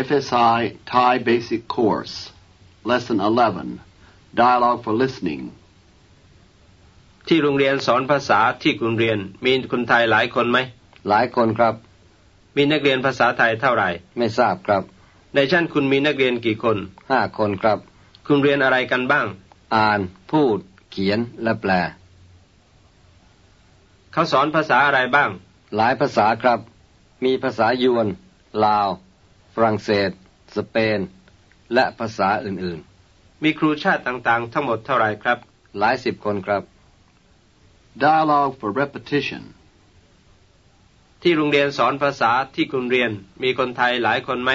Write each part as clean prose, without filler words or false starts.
FSI Thai Basic Course Lesson 11 Dialogue for Listening ที่โรงเรียนสอนภาษาที่คุณเรียนมีคนไทยหลายคนไหมหลายคนครับมีนักเรียนภาษาไทยเท่าไหร่ไม่ทราบครับในชั้นคุณมีนักเรียนกี่คน 5 คนครับคุณเรียนอะไรกันบ้างอ่านพูดเขียนและแปลเขาสอนภาษาอะไรบ้างหลายภาษาครับมีภาษายวนลาวฝรั่งเศสสเปนและภาษาอื่นๆมีครูชาติต่างๆทั้งหมดเท่าไหร่ครับหลายสิบคนครับ Dialogue for repetition ที่โรงเรียนสอนภาษาที่คุณเรียนมีคนไทยหลายคนไหม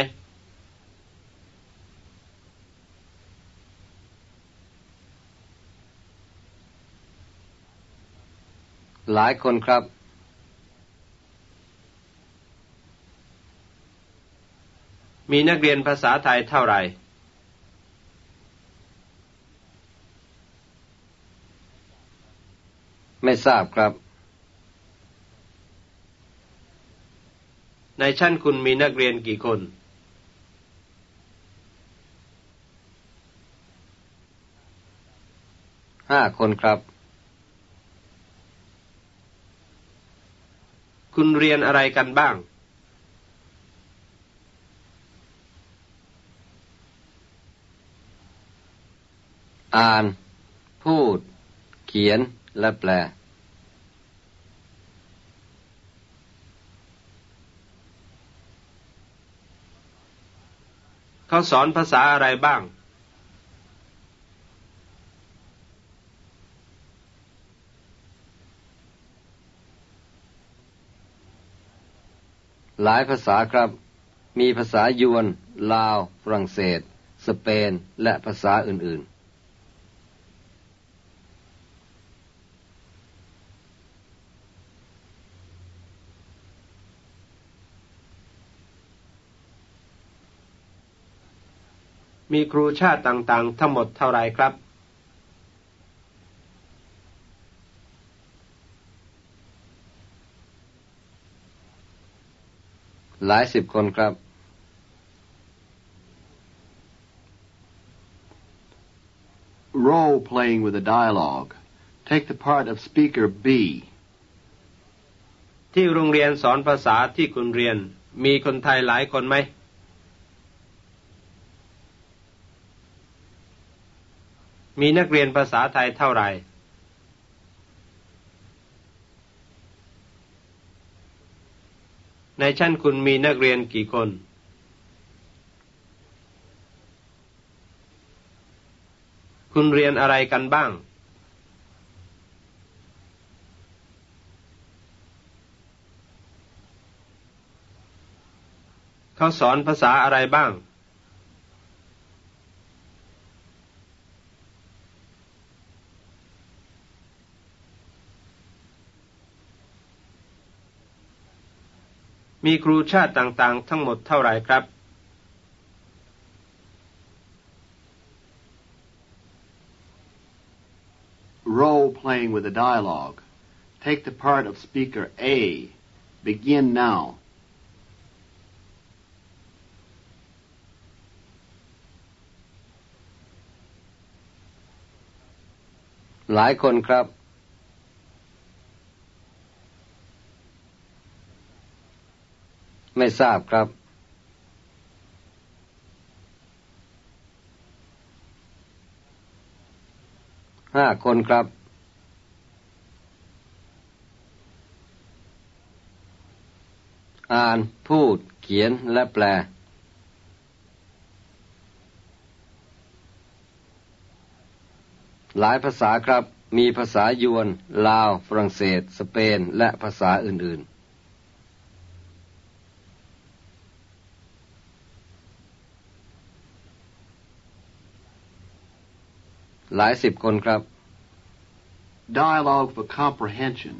หลายคนครับมีนักเรียนภาษาไทยเท่าไหร่ไม่ทราบครับในชั้นคุณมีนักเรียนกี่คน 5 คนครับคุณเรียนอะไรกันบ้างอ่านพูดเขียนและแปลเขาสอนภาษาอะไรบ้างหลายภาษาครับมีภาษายวนลาวฝรั่งเศสสเปนและภาษาอื่นๆมีครูชาติต่างๆทั้งหมดเท่าไรครับหลายสิบคนครับ Role playing with a dialogue. Take the part of speaker B. ที่โรงเรียนสอนภาษาที่คุณเรียนมีคนไทยหลายคนไหมมีนักเรียนภาษาไทยเท่าไหร่ในชั้นคุณมีนักเรียนกี่คนคุณเรียนอะไรกันบ้างเขาสอนภาษาอะไรบ้างมีครูชาติต่างๆทั้งหมดเท่าไหร่ครับ Role playing with a dialogue. Take the part of speaker A. Begin now. หลายคนครับไม่ทราบครับ5 คนครับอ่านพูดเขียนและแปลหลายภาษาครับมีภาษายวนลาวฝรั่งเศสสเปนและภาษาอื่นๆหลายสิบคนครับ Dialogue for comprehension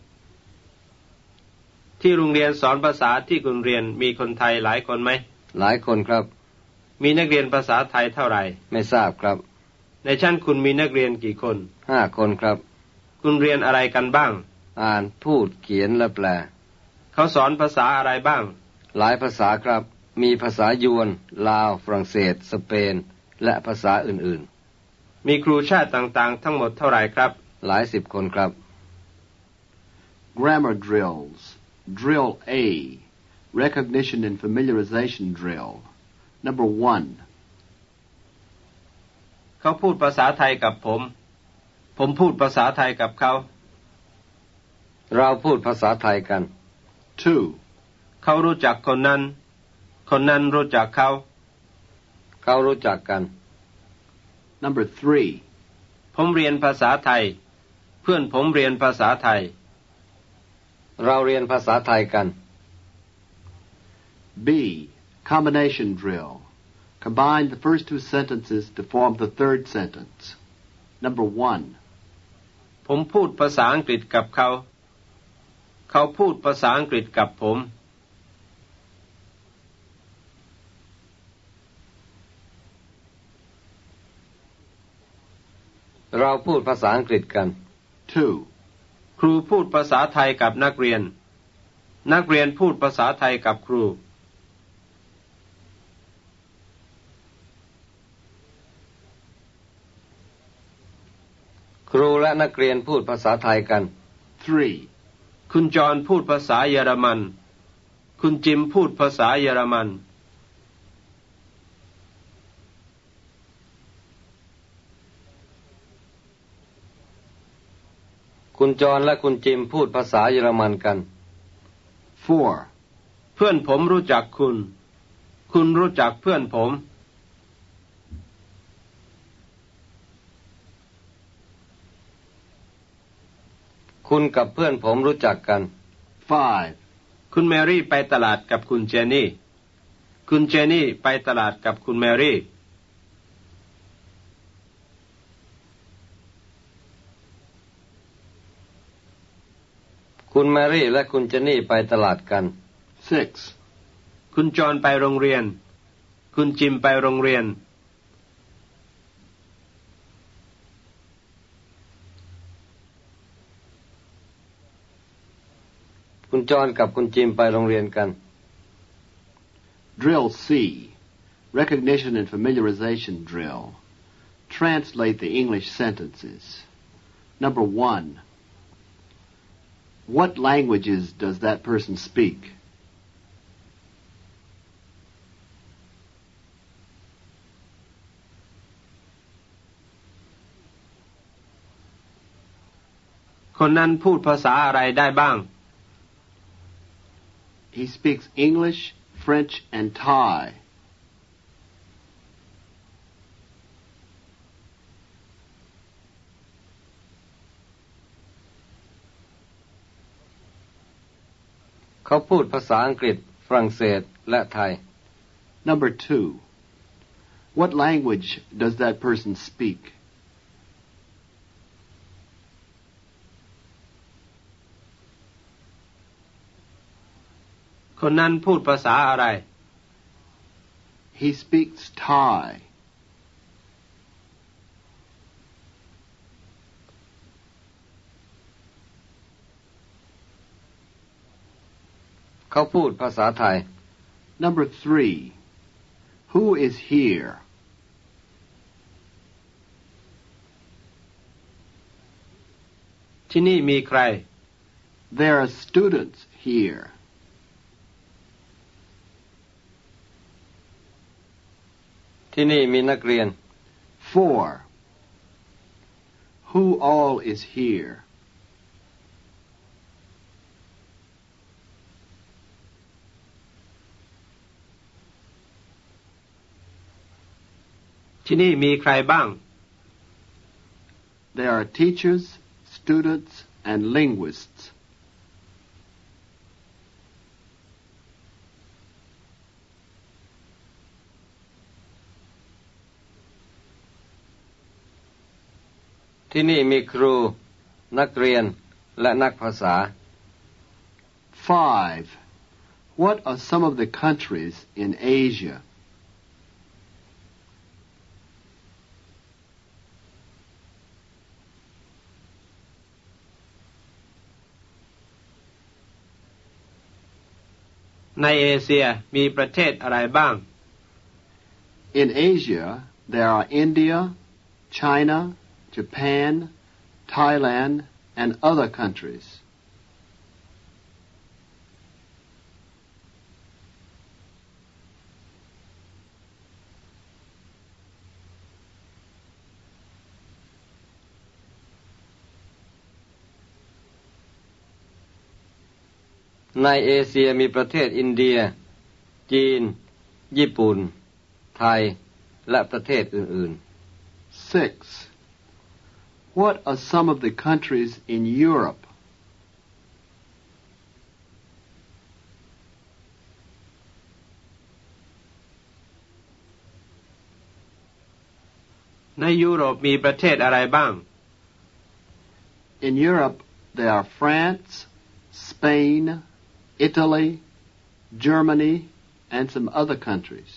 ที่โรงเรียนสอนภาษาที่คุณเรียนมีคนไทยหลายคนไหมหลายคนครับมีนักเรียนภาษาไทยเท่าไหร่ไม่ทราบครับในชั้นคุณมีนักเรียนกี่คน 5 คนครับคุณเรียนอะไรกันบ้างอ่านพูดเขียนและแปลเขาสอนภาษาอะไรบ้างหลายภาษาครับมีภาษายวนลาวฝรั่งเศสสเปนและภาษาอื่นมีครูชาติต่างๆทั้งหมดเท่าไหร่ครับๆหลายสิบคนครับ Grammar drills. Drill A. Recognition and familiarization drill. Number 1. เขาพูดภาษาไทยกับผมพูดภาษาไทยกับเขาเราพูดภาษาไทยกัน 2. เขารู้จักคนนั้นรู้จักเขารู้จักกัน Number 3. ผมเรียนภาษาไทยเพื่อนผมเรียนภาษาไทยเราเรียนภาษาไทยกัน B. Combination drill. Combine the first two sentences to form the third sentence. Number 1. ผมพูดภาษาอังกฤษกับเขาพูดภาษาอังกฤษกับผมเราพูดภาษาอังกฤษกัน 2. ครูพูดภาษาไทยกับนักเรียนพูดภาษาไทยกับครูครูและนักเรียนพูดภาษาไทยกัน 3. คุณจอห์นพูดภาษาเยอรมันคุณจิมพูดภาษาเยอรมันคุณจอห์นและคุณจิมพูดภาษาเยอรมันกัน 4. เพื่อนผมรู้จักคุณรู้จักเพื่อนผมคุณกับเพื่อนผมรู้จักกัน 5. คุณแมรี่ไปตลาดกับคุณเจนนี่คุณเจนนี่ไปตลาดกับคุณแมรี่คุณแมรี่และคุณเจนนี่ไปตลาดกัน 6. คุณจอห์นไปโรงเรียนคุณจิมไปโรงเรียนคุณจอห์นกับคุณจิมไปโรงเรียนกัน Drill C. Recognition and familiarization drill. Translate the English sentences. Number 1. What languages does that person speak? คนนั้นพูดภาษาอะไรได้บ้าง He speaks English, French, and Thai. เขาพูดภาษาอังกฤษฝรั่งเศสและไทย Number 2. What language does that person speak? คนนั้นพูดภาษาอะไร He speaks Thai. เขาพูดภาษาไทย Number 3. Who is here? ที่นี่มีใคร There are students here. ที่นี่มีนักเรียน 4. Who all is here? ที่นี่มีใครบ้าง There are teachers, students, and linguists. ที่นี่มีครูนักเรียนและนักภาษา 5. What are some of the countries in Asia? ในในเอเชียมีประเทศอะไรบ้าง In Asia, there are India, China, Japan, Thailand, and other countries. ในเอเชียมีประเทศอินเดียจีนญี่ปุ่นไทยและประเทศอื่นๆ 6. What are some of the countries in Europe? ในยุโรปมีประเทศอะไรบ้าง In Europe, there are France, Spain, Italy, Germany, and some other countries.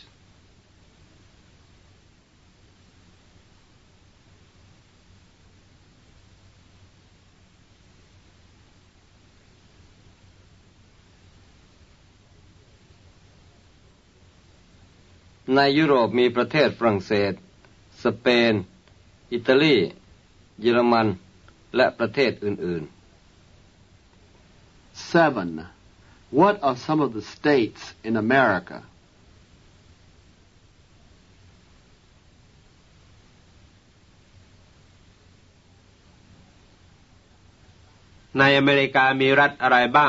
ในยุโรปมีประเทศฝรั่งเศสสเปนอิตาลีเยอรมันและประเทศอื่นๆ 7. What are some of the states in America? ในอเมริกามีรัฐอะไรบ้าง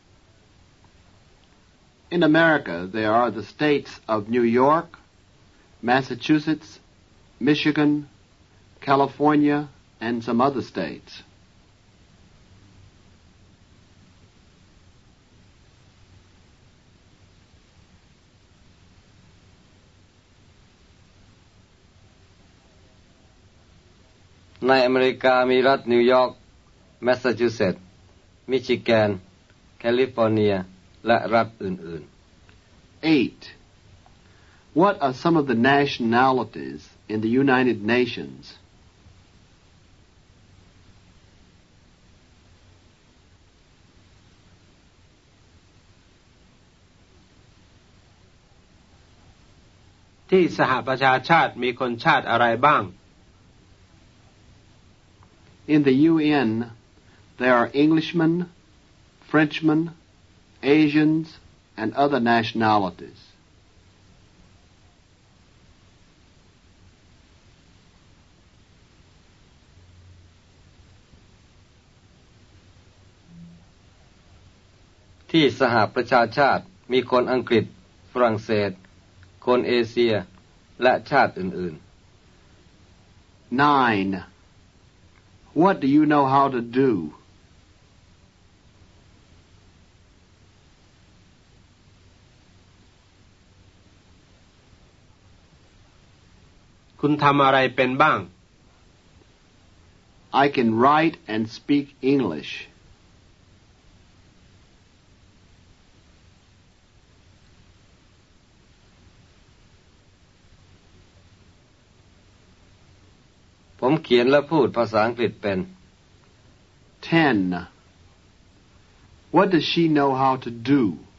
In America, there are the states of New York, Massachusetts, Michigan, California, and some other states. ในอเมริกามีรัฐนิวยอร์กแมสซาชูเซตส์มิชิแกนแคลิฟอร์เนียและรัฐอื่นๆ 8. What are some of the nationalities in the United Nations? ที่สหประชาชาติมีคนชาติอะไรบ้าง In the UN, there are Englishmen, Frenchmen, Asians, and other nationalities. ที่สหประชาชาติมีคนอังกฤษฝรั่งเศสคนเอเชียและชาติอื่นๆ 9. What do you know how to do? คุณทำอะไรเป็นบ้าง I can write and speak English. ผมเขียนและพูดภาษาอังกฤษเป็น 10. What does she know how to do?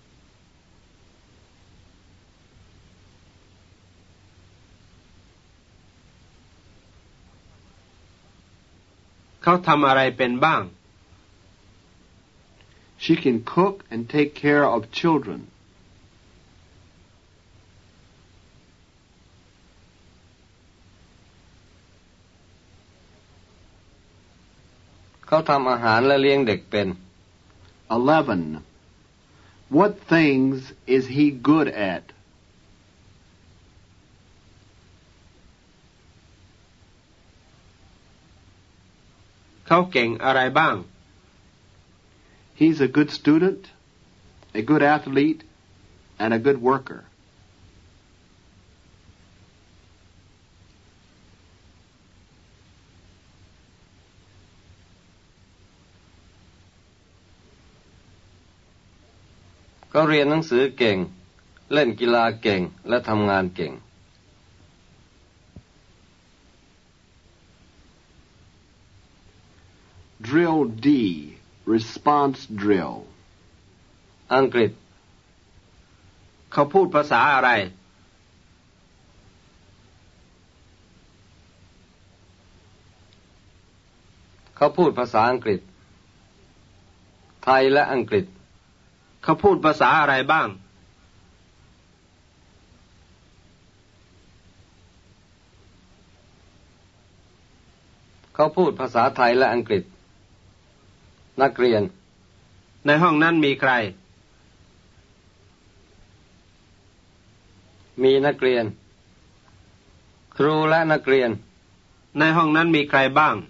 เขาทำอะไรเป็นบ้าง She can cook and take care of children. เขาทำอาหารและเลี้ยงเด็กเป็น 11. What things is he good at? เขาเก่งอะไรบ้าง He's a good student, a good athlete, and a good worker. เขาเรียนหนังสือเก่งเล่นกีฬาเก่งและทำงานเก่ง Drill D, response drill. อังกฤษเขาพูดภาษาอะไรเขาพูดภาษาอังกฤษไทยและอังกฤษเขาพูดภาษาอะไรบ้างเขาพูดภาษาไทยและอังกฤษนักเรียนในห้องนั้นมีใครมีนักเรียนครูและนักเรียนในห้องนั้นมีใครบ้าง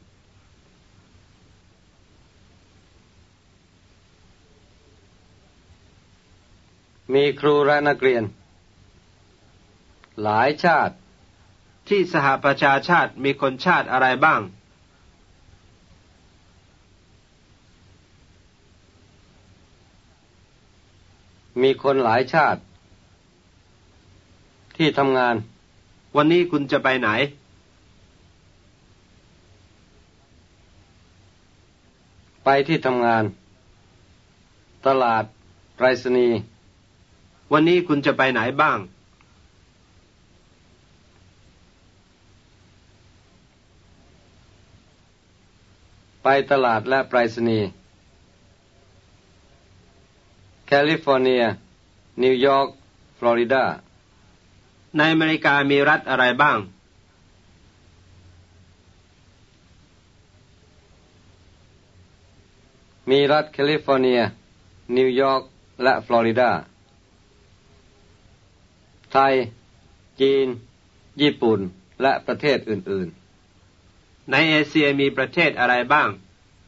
มีครูและนักเรียนหลายชาติที่สหประชาชาติมีคนชาติอะไรบ้างมีคนหลายชาติที่ทำงานวันนี้คุณจะไปไหนไปที่ทำงานตลาดไปรษณีย์วันนี้คุณจะไปไหนบ้างไปตลาดและไปรษณีย์แคลิฟอร์เนียนิวยอร์กฟลอริดาในอเมริกามีรัฐอะไรบ้างมีรัฐแคลิฟอร์เนียนิวยอร์กและฟลอริดาไทยจีนญี่ปุ่นและประเทศอื่นๆในเอเชียมีประเทศอะไรบ้าง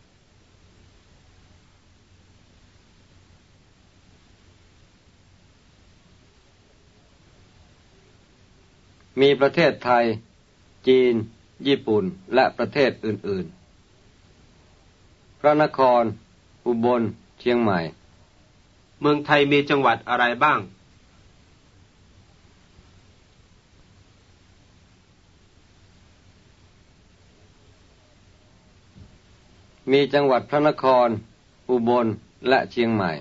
มีประเทศไทยจีนญี่ปุ่นและประเทศอื่นๆพระนครอุบลเชียงใหม่เมืองไทยมีจังหวัดอะไรบ้างมีจังหวัดพระนครอุบลและเชียงใหม่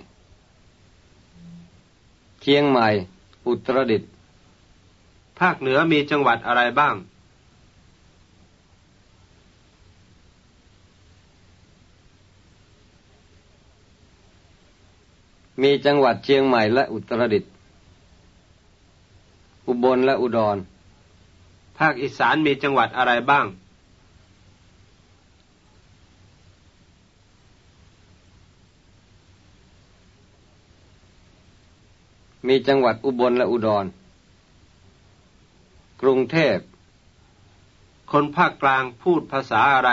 เชียงใหม่อุตรดิตถ์ภาคเหนือมีจังหวัดอะไรบ้างมีจังหวัดเชียงใหม่และอุตรดิตถ์อุบลและอุดรภาคอีสานมีจังหวัดอะไรบ้างมีจังหวัดอุบลและอุดรกรุงเทพคนภาคกลางพูดภาษาอะไร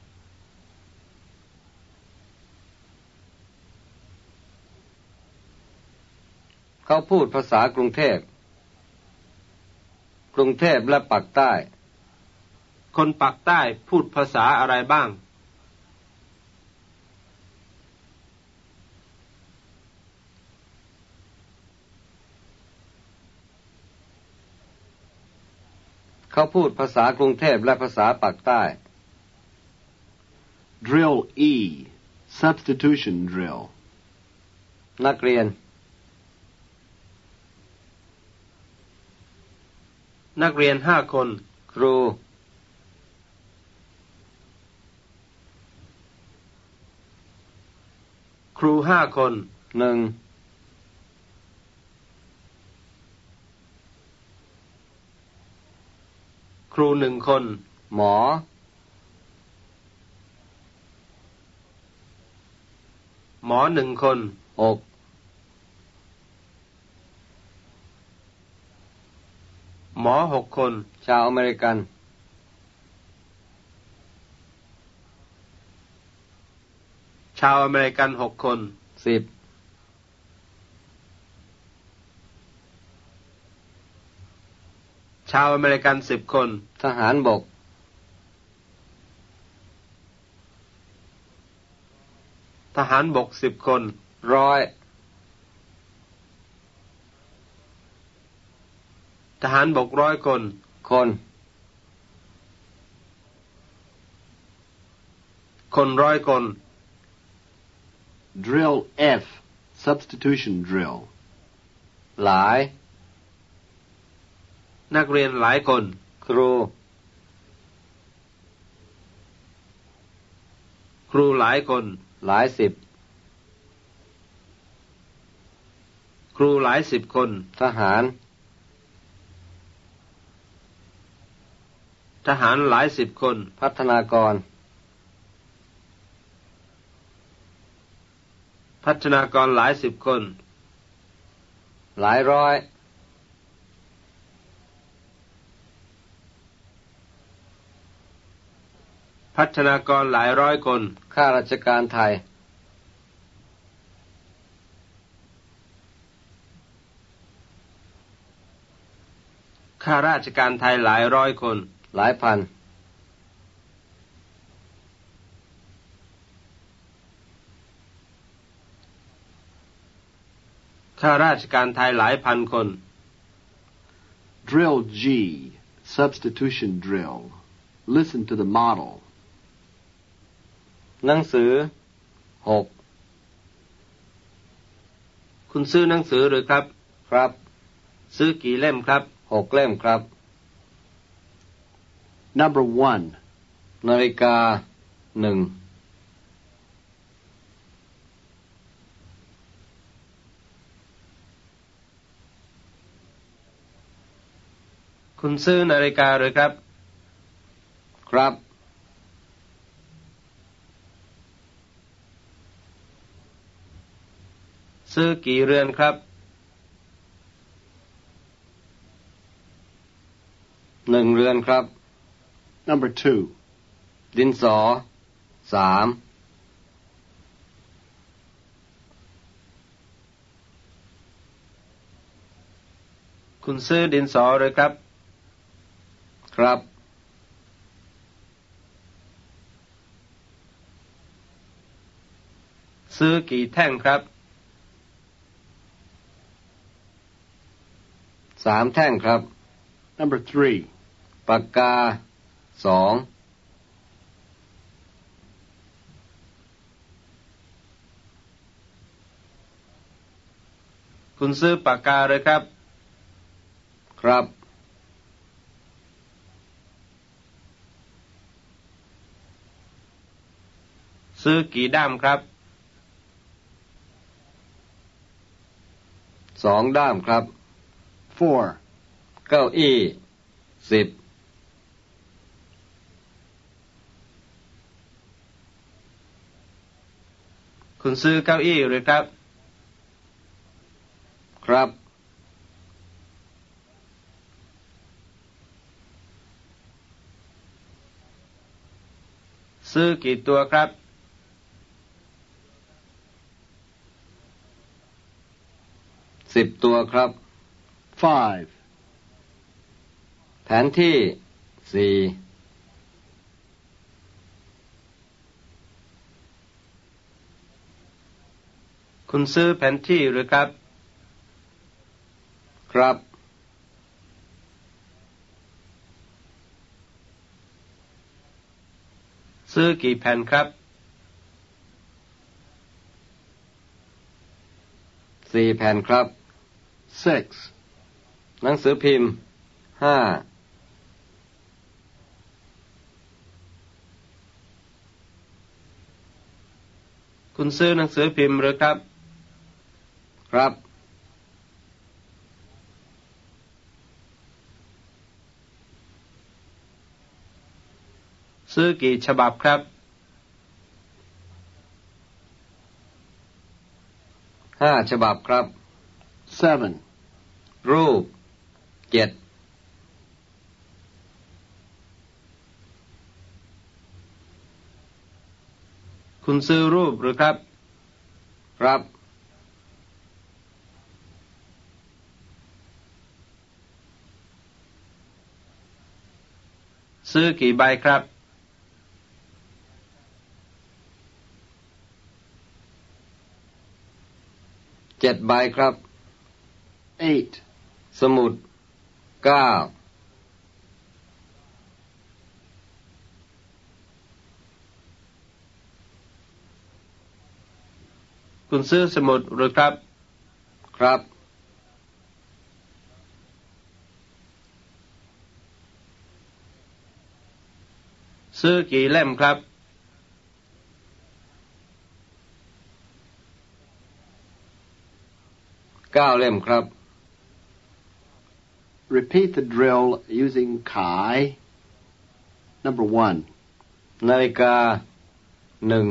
เขาพูดภาษากรุงเทพกรุงเทพและปากใต้คนปากใต้พูดภาษาอะไรบ้างเขาพูดภาษากรุงเทพและภาษาปากใต้ Drill E Substitution Drill นักเรียน 5 คนครู 5 คน 1 ครู1 คนหมอ 1 คนอกหมอ6 คนชาวอเมริกันชาวอเมริกัน6 คน 10 ชาวอเมริกัน10 คนทหารบกทหารบก10 คน 100 ทหารบก100 คนคน 100 คน Drill F Substitution Drill หลายนักเรียนหลายคนครูครูหลายคนหลายสิบครูหลายสิบคนทหารทหารหลายสิบคนพัฒนากรพัฒนากรหลายสิบคนหลายร้อยพัฒนากรหลายร้อยคนข้าราชการไทยข้าราชการไทยหลายร้อยคนหลายพันข้าราชการไทยหลายพันคน Drill G, substitution drill. Listen to the model. หนังสือ6 คุณซื้อหนังสือหรือครับครับซื้อกี่เล่มครับ 6 เล่มครับ Number 1. นาฬิกา1 คุณซื้อนาฬิกาหรือครับครับซื้อกี่เรือนครับ 1 เรือนครับ Number 2. ดินสอ3 คุณซื้อดินสอหรือครับครับซื้อกี่แท่งครับ 3 แท่งครับ Number 3. ปากกา2 คุณซื้อปากกาหรือครับครับซื้อกี่ด้ามครับ 2 ด้ามครับ 4. เก้าอี้10 คุณซื้อเก้าอี้หรือครับครับซื้อกี่ตัวครับ 10 ตัวครับ 5. แผนที่4 คุณซื้อแผนที่หรือครับครับซื้อกี่แผ่นครับ 4 แผ่นครับ 6. หนังสือพิมพ์5 คุณซื้อหนังสือพิมพ์หรือครับครับซื้อกี่ฉบับครับ 5 ฉบับครับ 7. รูป7 คุณซื้อรูปหรือครับครับซื้อกี่ใบครับ 7 ใบครับ 8. สมุด9 คุณซื้อสมุดหรือครับครับซื้อกี่เล่มครับ 9 เล่มครับ Repeat the drill using ขาย Number 1. นาฬิกา1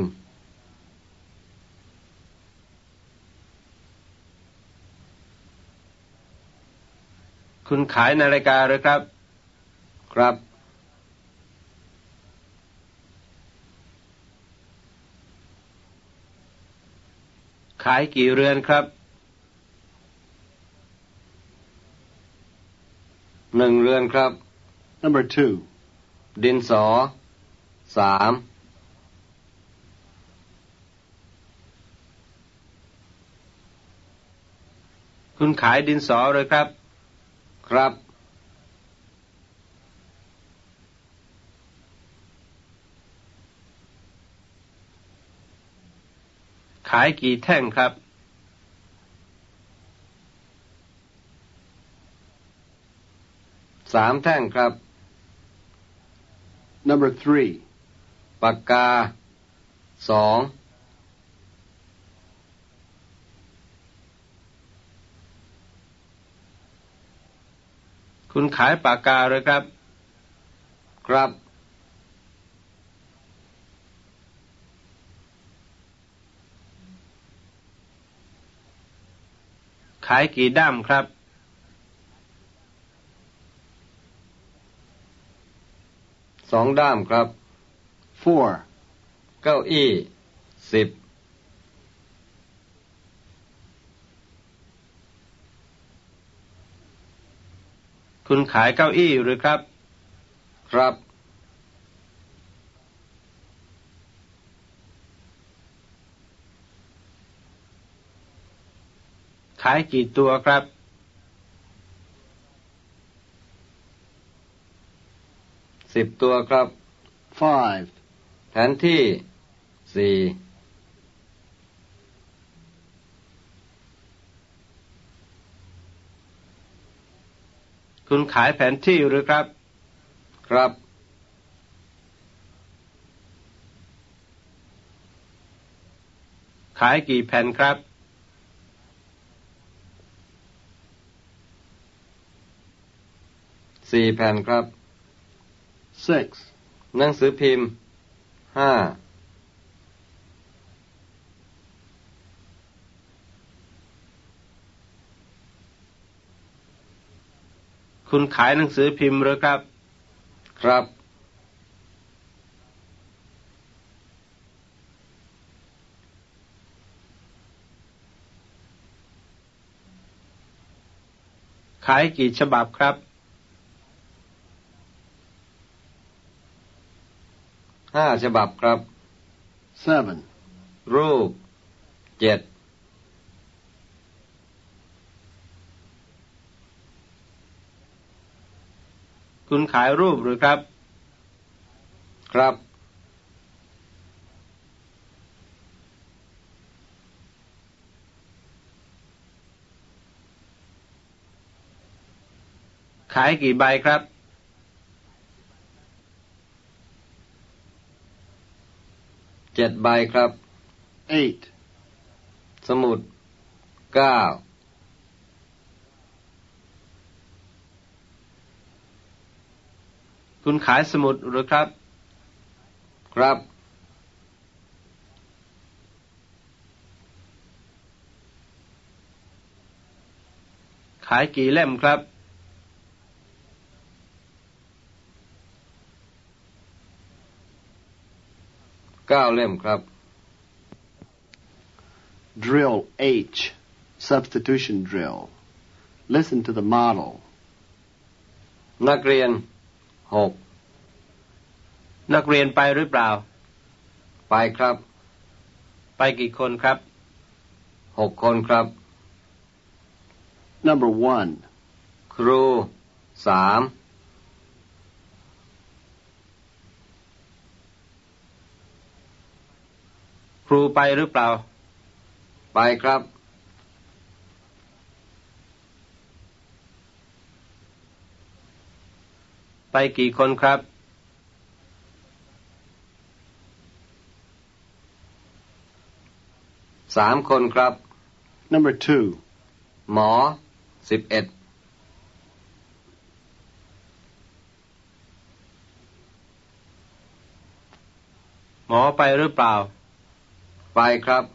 คุณขายนาฬิกาหรือครับครับขายกี่เรือนครับ 1 เรือนครับ Number 2. ดินสอ3 คุณขายดินสอหรือครับครับขายกี่แท่งครับ 3 แท่งครับ Number 3. ปากกา2 คุณขายปากกาหรือครับครับขายกี่ด้ามครับ 2 ด้ามครับ 4. เก้าอี้10 คุณขายเก้าอี้หรือครับครับขายกี่ตัวครับ 10 ตัวครับ 5. แผนที่4 คุณขายแผนที่หรือครับครับขายกี่แผ่นครับ 4 แผ่นครับ 6. หนังสือพิมพ์5 คุณขายหนังสือพิมพ์หรือครับครับขายกี่ฉบับครับ 5 ฉบับครับ 7. รูป7 คุณขายรูปหรือครับครับขายกี่ใบครับ 7 ใบครับ 8. สมุด9 คุณขายสมุดหรือครับครับขายกี่เล่มครับ 9 เล่มครับ Drill H. Substitution drill. Listen to the model. นักเรียน6 นักเรียนไปหรือเปล่าไปครับไปกี่คนครับ 6 คนครับ Number 1. ครู3 ครูไปหรือเปล่าไปครับไปกี่คนครับ 3 คนครับ Number 2. หมอ11 หมอไปหรือเปล่าไปครับ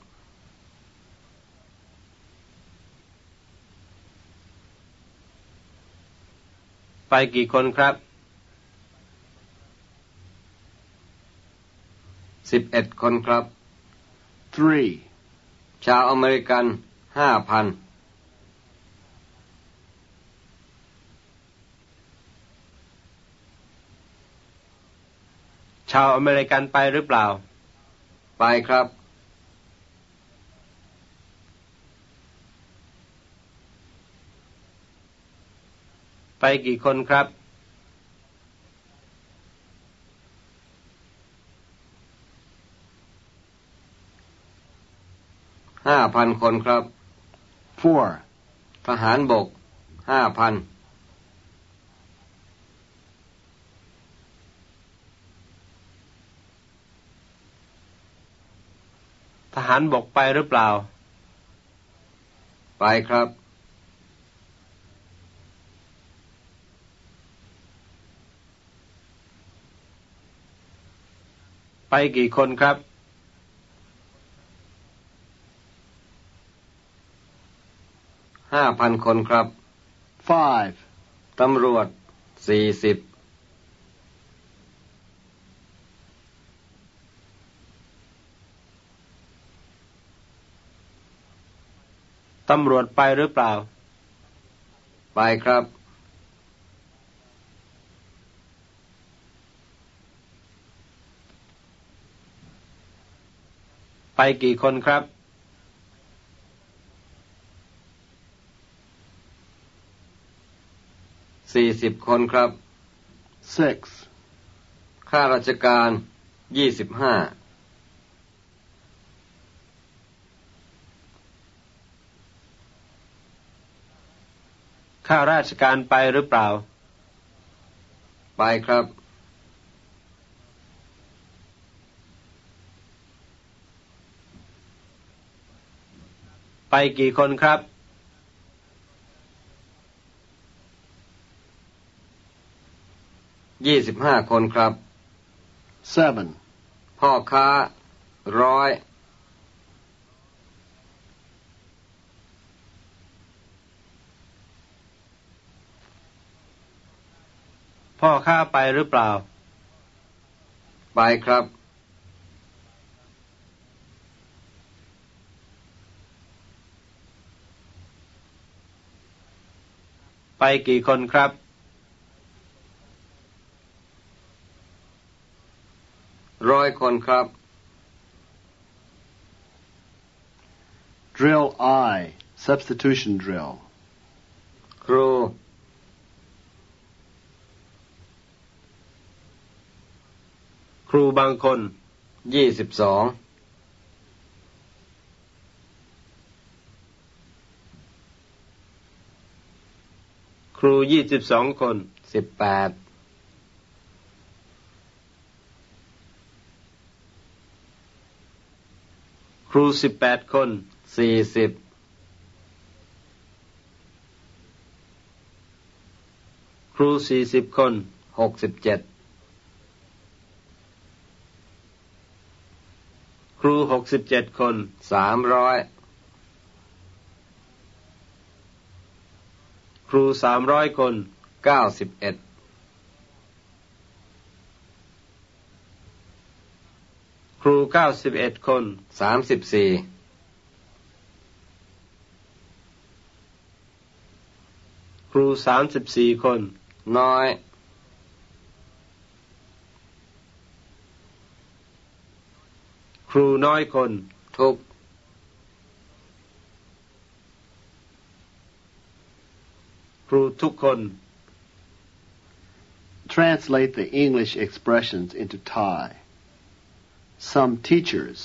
ไปกี่คนครับ 11 คนครับ 3. ชาวอเมริกัน 5,000 ชาวอเมริกันไปหรือเปล่าไปครับไปกี่คนครับ 5,000 คนครับ 4. ทหารบก 5,000 ทหารบกไปหรือเปล่าไปครับไปกี่คนครับ 5,000 คนครับ 5. ตำรวจ 40 ตำรวจไปหรือเปล่าไปครับไปกี่คนครับ 40 คนครับ 6. ข้าราชการ 25 ข้าราชการไปหรือเปล่าไปครับไปกี่คนครับ 25 คนครับ 7. พ่อค้า 100 พ่อข้าไปหรือเปล่าไปครับไปกี่คนครับ 100 คนครับ Drill I. Substitution drill. ครูครูบางคน 22 ครู22 คน 18 ครู18 คน 40 ครู40 คน 67 ครู67 คน 300 ครู300 คน 91 ครู91 คน 34 ครู34 คนน้อยครูน้อยคนทุกครูทุกคน Translate the English expressions into Thai. Some teachers.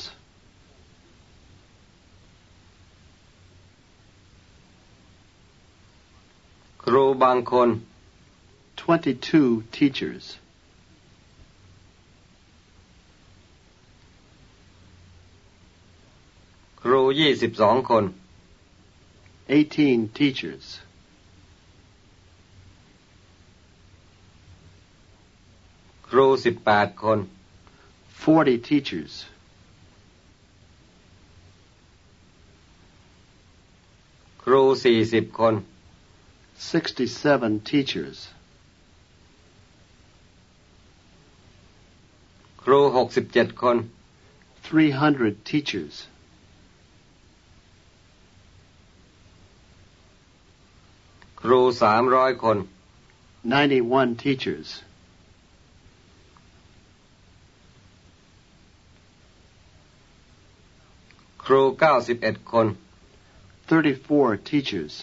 ครูบางคน 22 teachers. ครู 22 คน 18 teachers. ครู18 คน 40 teachers. ครู40 คน 67 teachers. ครู67 คน 300 teachers. ครู300 คน 91 teachers. ครู91 คน 34 teachers.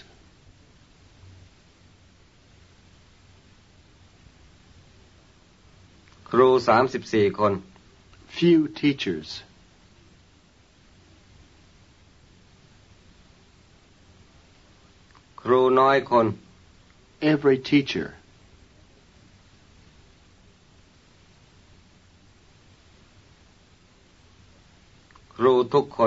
ครู34 คน Few teachers. ครูน้อยคน Every teacher. ครูทุกคน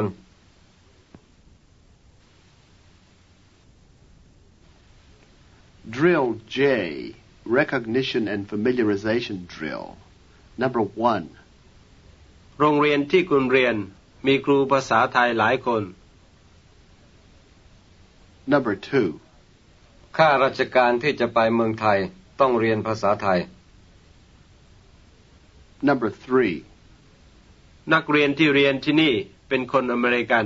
Drill J. Recognition and familiarization drill. Number 1. โรงเรียนที่คุณเรียนมีครูภาษาไทยหลายคน Number 2. ข้าราชการที่จะไปเมืองไทยต้องเรียนภาษาไทย Number 3. นักเรียนที่เรียนที่นี่เป็นคนอเมริกัน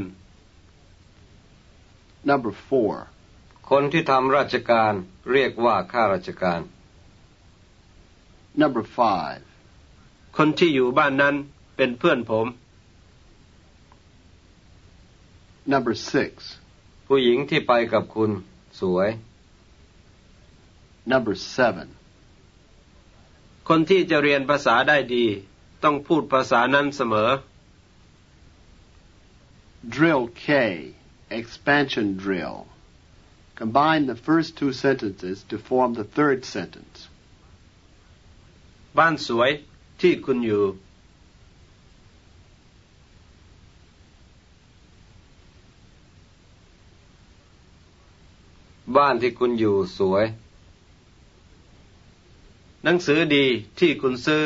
Number 4. คนที่ทำราชการเรียกว่าข้าราชการ Number 5. คนที่อยู่บ้านนั้นเป็นเพื่อนผม Number 6. ผู้หญิงที่ไปกับคุณสวย Number 7. คนที่จะเรียนภาษาได้ดีต้องพูดภาษานั้นเสมอ Drill K. Expansion drill. Combine the first two sentences to form the third sentence. บ้านสวยที่คุณอยู่บ้านที่คุณอยู่สวยหนังสือดีที่คุณซื้อ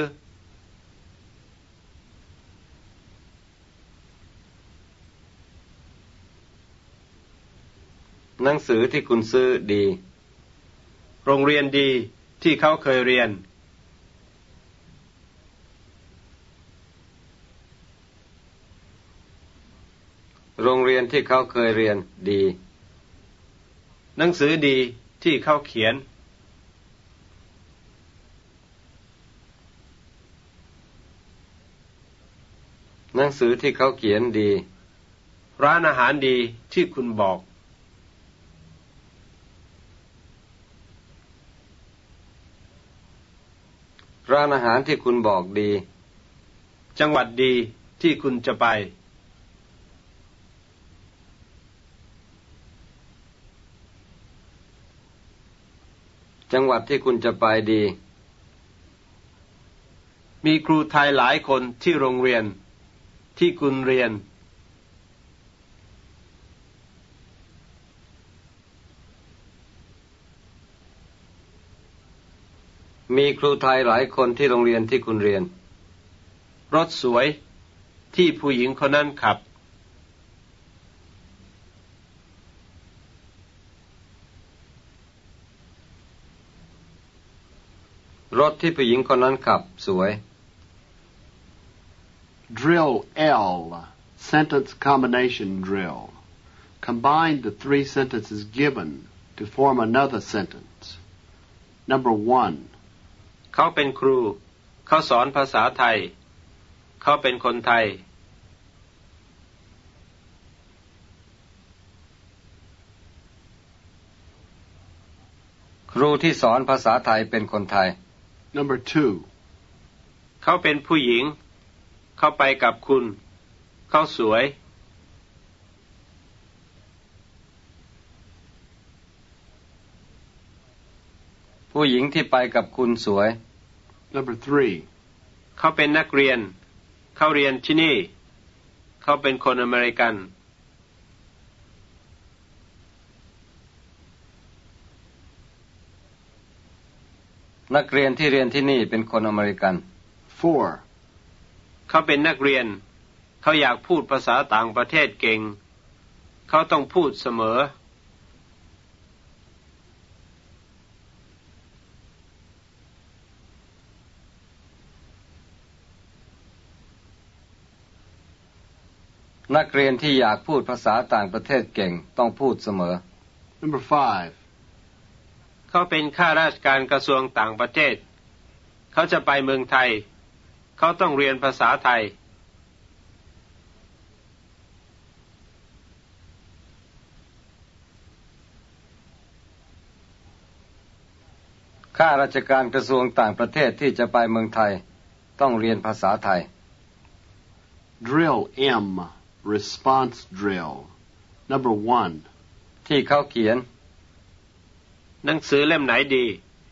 หนังสือที่คุณซื้อดีโรงเรียนดีที่เขาเคยเรียนโรงเรียนที่เขาเคยเรียนดีหนังสือดีที่เขาเขียนหนังสือที่เขาเขียนดีร้านอาหารดีที่คุณบอกร้านอาหารที่คุณบอกดีจังหวัดดีที่คุณจะไปจังหวัดที่คุณจะไปดีมีครูไทยหลายคนที่โรงเรียนที่คุณเรียนมีครูไทยหลายคนที่โรงเรียนที่คุณเรียนรถสวยที่ผู้หญิงคนนั้นขับรถที่ผู้หญิงคนนั้นขับสวย Drill L. Sentence combination drill. Combine the three sentences given to form another sentence. Number 1. เขาเป็นครูเขาสอนภาษาไทยเขาเป็นคนไทยครูที่สอนภาษาไทยเป็นคนไทย Number 2. เขาเป็นผู้หญิงเขาไปกับคุณเขาสวยผู้หญิงที่ไปกับคุณสวย Number 3. เขาเป็นนักเรียนเขาเรียนที่นี่เขาเป็นคนอเมริกันนักเรียนที่เรียนที่นี่เป็นคนอเมริกัน 4. เขาเป็นนักเรียนเขาอยากพูดภาษาต่างประเทศเก่งเขาต้องพูดเสมอนักเรียนที่อยากพูดภาษาต่างประเทศเก่งต้องพูดเสมอ Number 5. เขาเป็นข้าราชการกระทรวงต่างประเทศเขาจะไปเมืองไทยเขาต้องเรียนภาษาไทยข้าราชการกระทรวงต่างประเทศที่จะไปเมืองไทยต้องเรียนภาษาไทย Drill M. Response drill. Number 1. ที่เขาเขียนหนังสือเล่มไหนดี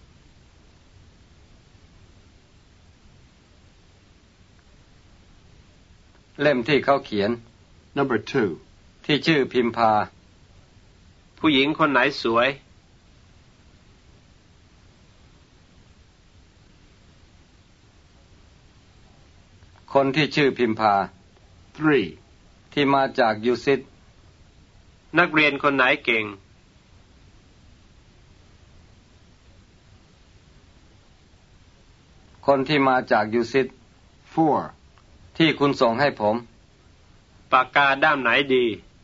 เล่มที่เขาเขียน Number 2. ที่ชื่อพิมพาผู้หญิงคนไหนสวยคนที่ชื่อพิมพา 3. ที่มาจากยูซิตนักเรียนคนไหนเก่งคนที่มาจากยูซิต 4. ที่คุณส่งให้ผมปากกาด้ามไหนดี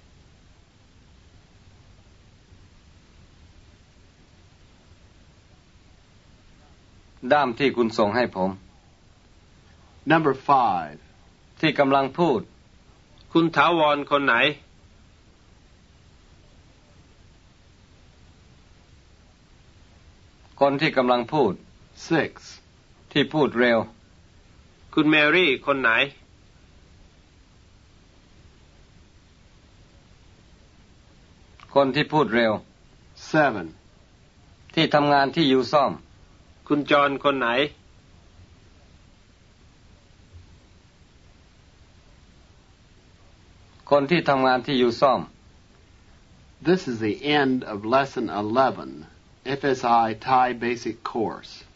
ด้ามที่คุณส่งให้ผม Number 5. ที่กำลังพูดคุณถาวรคนไหนคนที่กำลังพูด 6. ที่พูดเร็วคุณแมรี่คนไหนคนที่พูดเร็ว 7. ที่ทำงานที่ยูซ่อมคุณจอห์นคนไหนคนที่ทำงานที่ยูซ่อม This is the end of Lesson 11, FSI Thai Basic Course.